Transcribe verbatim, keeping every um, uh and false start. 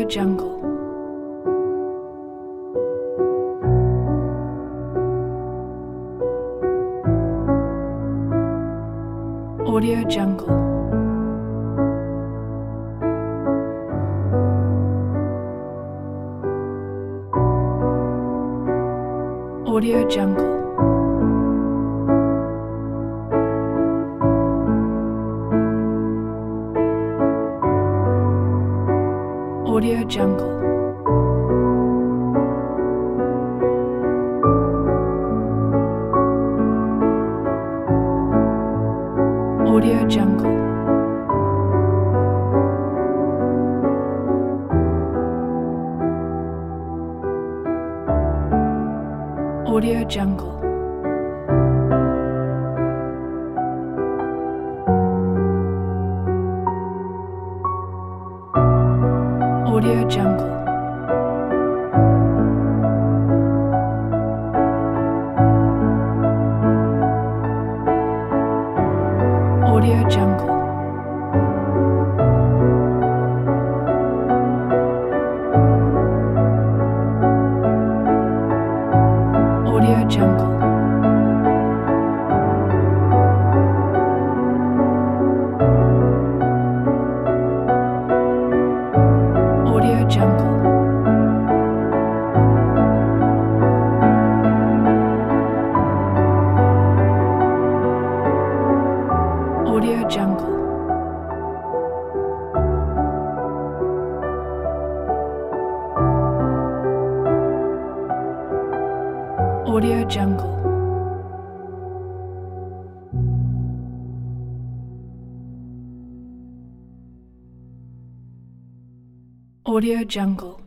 Audio Jungle. Audio Jungle. Audio Jungle. Audio Jungle. Audio Jungle. Audio Jungle. Audio Jungle. Audio Jungle. Audio Jungle. Audio Jungle. Audio Jungle. Audio Jungle. Audio Jungle.